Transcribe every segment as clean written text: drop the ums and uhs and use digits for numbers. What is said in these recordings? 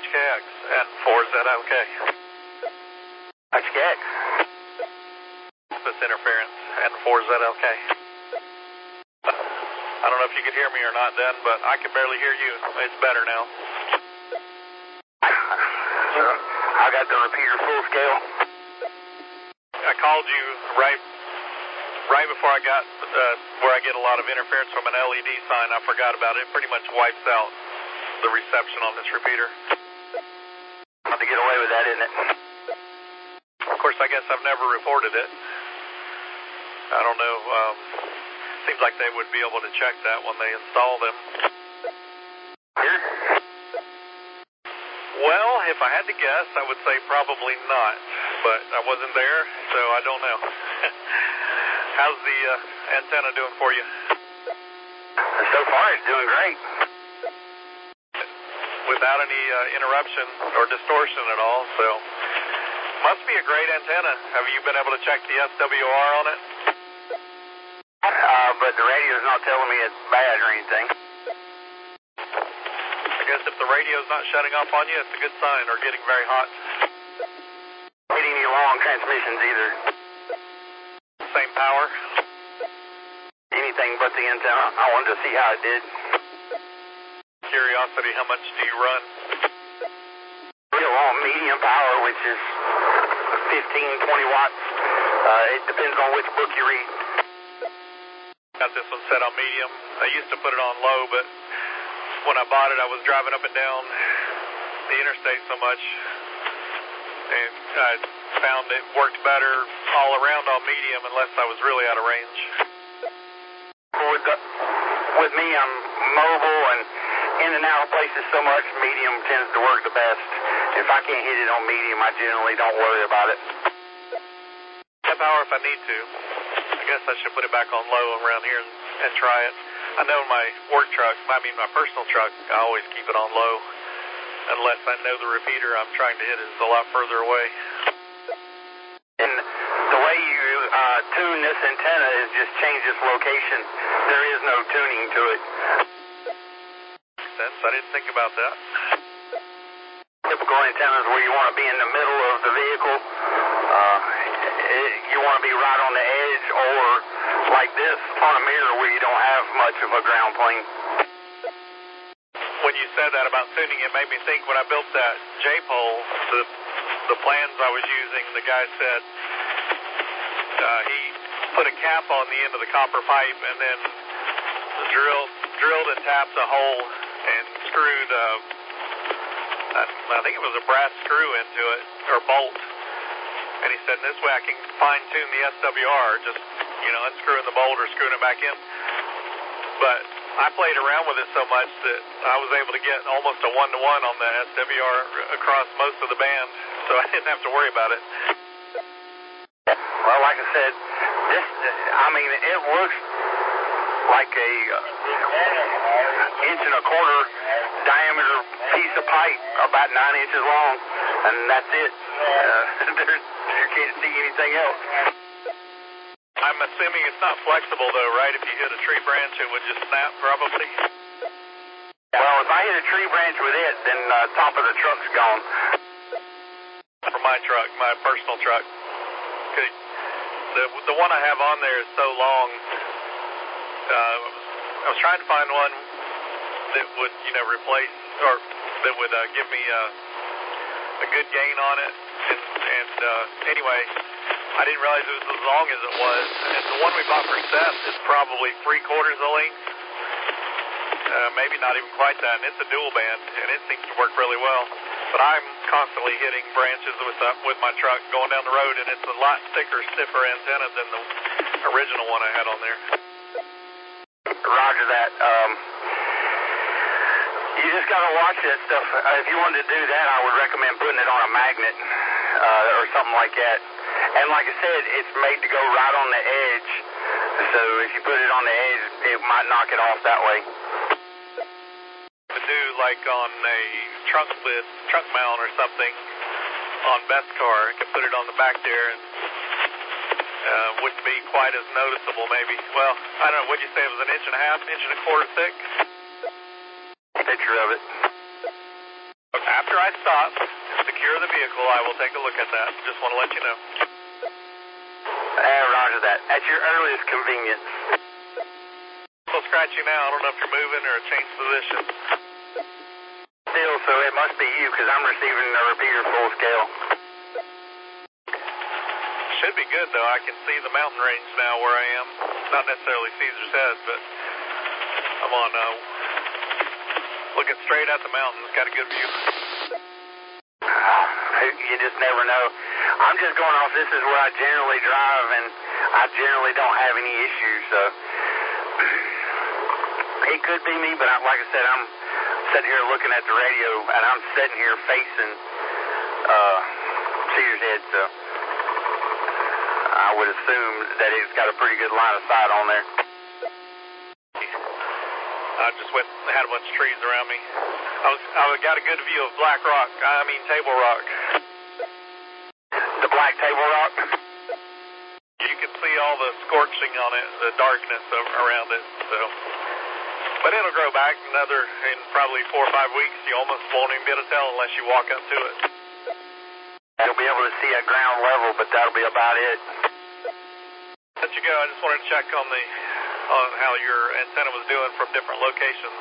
HKX and 4ZLK. HKX. This interference and 4ZLK. I don't know if you could hear me or not then, but I can barely hear you. It's better now. I got the repeater full scale. I called you right before I got where I get a lot of interference from an LED sign. I forgot about it. It pretty much wipes out the reception on this repeater. Hard to get away with that, isn't it? Of course, I guess I've never reported it. I don't know. Seems like they would be able to check that when they install them. Here? Well, if I had to guess, I would say probably not. But I wasn't there, so I don't know. How's the antenna doing for you? So far, it's doing great. Without any interruption or distortion at all, so must be a great antenna. Have you been able to check the SWR on it? But the radio's not telling me it's bad or anything. I guess if the radio's not shutting off on you, it's a good sign, or getting very hot. Not any long transmissions either. Same power? Anything but the antenna. I wanted to see how it did. Curiosity, how much do you run? Real on medium power, which is 15, 20 watts. It depends on which book you read. Got this one set on medium. I used to put it on low, but when I bought it, I was driving up and down the interstate so much, and I found it worked better all around on medium unless I was really out of range. With me, I'm mobile and in and out of places so much, medium tends to work the best. If I can't hit it on medium, I generally don't worry about it. That power if I need to. I guess I should put it back on low around here and try it. I know my work truck, my personal truck, I always keep it on low. Unless I know the repeater I'm trying to hit is a lot further away. And the way you tune this antenna is just change its location. There is no tuning to it. Makes sense. I didn't think about that. Typical antennas where you want to be in the middle of the vehicle. You want to be right on the edge, or like this on a mirror where you don't have much of a ground plane. When you said that about tuning, it made me think when I built that J-pole, the plans I was using, the guy said he put a cap on the end of the copper pipe and then drilled and tapped a hole and screwed, I think it was a brass screw into it, or bolt. And he said, this way I can fine-tune the SWR, just, unscrewing the bolt or screwing it back in. But I played around with it so much that I was able to get almost a one-to-one on the SWR across most of the band, so I didn't have to worry about it. Well, like I said, it looks like a inch and a quarter diameter piece of pipe, about 9 inches long, and that's it. You can't see anything else. I'm assuming it's not flexible though, right? If you hit a tree branch, it would just snap probably? Well, if I hit a tree branch with it, then top of the truck's gone. For my truck, my personal truck. The one I have on there is so long. I was trying to find one that would, replace, or that would give me a good gain on it. And anyway, I didn't realize it was as long as it was. And the one we bought for Seth is probably 3/4 the length. Maybe not even quite that. And it's a dual band, and it seems to work really well. But I'm constantly hitting branches with my truck going down the road, and it's a lot thicker, stiffer antenna than the original one I had on there. Roger that. You just got to watch that stuff. If you wanted to do that, I would recommend putting it on a magnet or something like that. And like I said, it's made to go right on the edge. So if you put it on the edge, it might knock it off that way. To do like on a trunk mount or something on Beth's car, I could put it on the back there and wouldn't be quite as noticeable maybe. Well, I don't know, what'd you say, it was an inch and a half, inch and a quarter thick? Picture of it. After I stop and secure the vehicle, I will take a look at that. Just want to let you know. Roger that. At your earliest convenience. A little scratchy now. I don't know if you're moving or changed position. Still, so it must be you because I'm receiving a repeater full scale. Should be good, though. I can see the mountain range now where I am. Not necessarily Caesar's Head, but I'm on looking straight at the mountains. Got a good view. You just never know. I'm just going off, this is where I generally drive, and I generally don't have any issues, so it could be me, but like I said, I'm sitting here looking at the radio, and I'm sitting here facing Caesar's Head, so I would assume that it's got a pretty good line of sight on there. I just had a bunch of trees around me. I got a good view of Table Rock. The Black Table Rock? You can see all the scorching on it, the darkness around it. So, but it'll grow back in probably 4 or 5 weeks. You almost won't even be able to tell unless you walk up to it. You'll be able to see at ground level, but that'll be about it. Let you go. I just wanted to check on how your antenna was doing from different locations.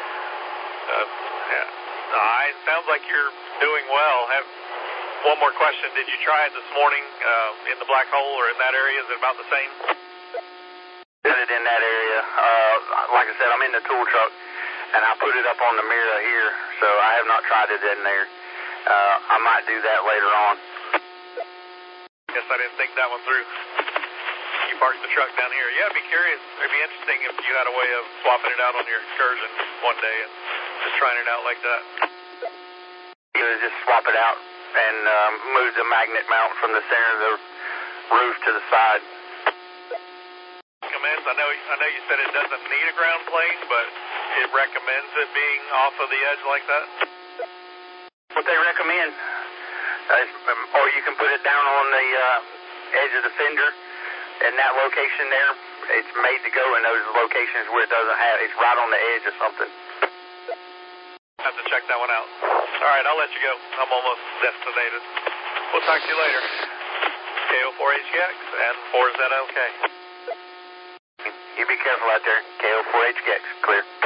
It sounds like you're doing well. One more question. Did you try it this morning in the black hole or in that area? Is it about the same? Did it in that area. Like I said, I'm in the tool truck, and I put it up on the mirror here, so I have not tried it in there. I might do that later on. Guess I didn't think that one through. You parked the truck down here. Yeah, I'd be curious. It'd be interesting if you had a way of swapping it out on your excursion one day and just trying it out like that. You would just swap it out and move the magnet mount from the center of the roof to the side. Commence. I know you said it doesn't need a ground plane, but it recommends it being off of the edge like that. What they recommend, or you can put it down on the edge of the fender in that location there. It's made to go in those locations where it doesn't have, it's right on the edge or something. Have to check that one out. All right, I'll let you go. I'm almost destinated. We'll talk to you later. KO4HKX and 4ZLK. You be careful out there. KO4HKX, clear.